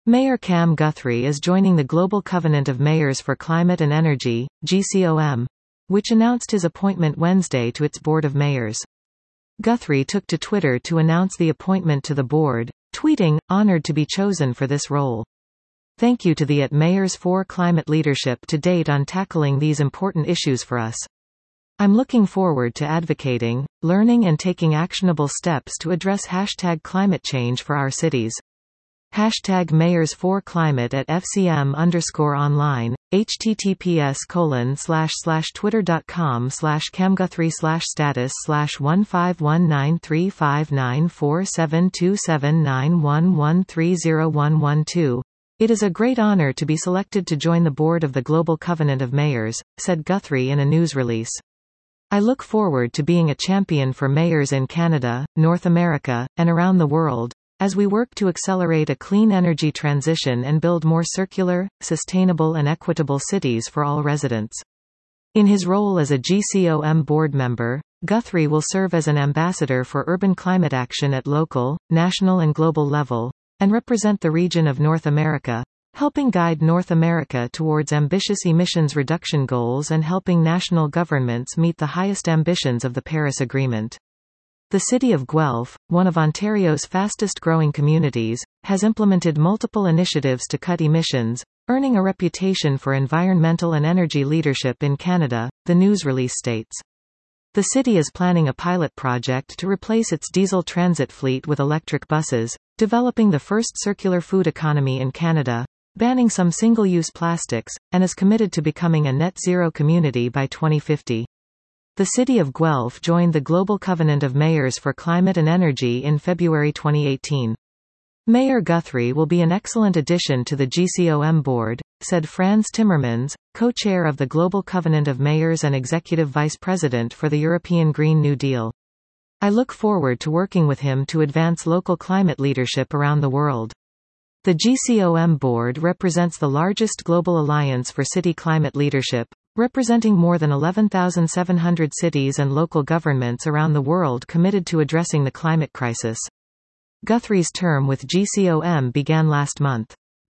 Mayor Cam Guthrie is joining the Global Covenant of Mayors for Climate and Energy, GCOM, which announced his appointment Wednesday to its Board of Mayors. Guthrie took to Twitter to announce the appointment to the board, tweeting, "Honored to be chosen for this role. Thank you to the mayors for climate leadership to date on tackling these important issues for us. I'm looking forward to advocating, learning and taking actionable steps to address #climate change for our cities." #mayors4climate at FCM_online, https://twitter.com/camguthrie/status/151935941130112. It is a great honor to be selected to join the board of the Global Covenant of Mayors, said Guthrie in a news release. I look forward to being a champion for mayors in Canada, North America, and around the world, as we work to accelerate a clean energy transition and build more circular, sustainable and equitable cities for all residents. In his role as a GCOM board member, Guthrie will serve as an ambassador for urban climate action at local, national and global level, and represent the region of North America, helping guide North America towards ambitious emissions reduction goals and helping national governments meet the highest ambitions of the Paris Agreement. The city of Guelph, one of Ontario's fastest-growing communities, has implemented multiple initiatives to cut emissions, earning a reputation for environmental and energy leadership in Canada, the news release states. The city is planning a pilot project to replace its diesel transit fleet with electric buses, developing the first circular food economy in Canada, banning some single-use plastics, and is committed to becoming a net-zero community by 2050. The city of Guelph joined the Global Covenant of Mayors for Climate and Energy in February 2018. Mayor Guthrie will be an excellent addition to the GCOM board, said Frans Timmermans, co-chair of the Global Covenant of Mayors and executive vice president for the European Green New Deal. I look forward to working with him to advance local climate leadership around the world. The GCOM board represents the largest global alliance for city climate leadership, representing more than 11,700 cities and local governments around the world committed to addressing the climate crisis. Guthrie's term with GCOM began last month.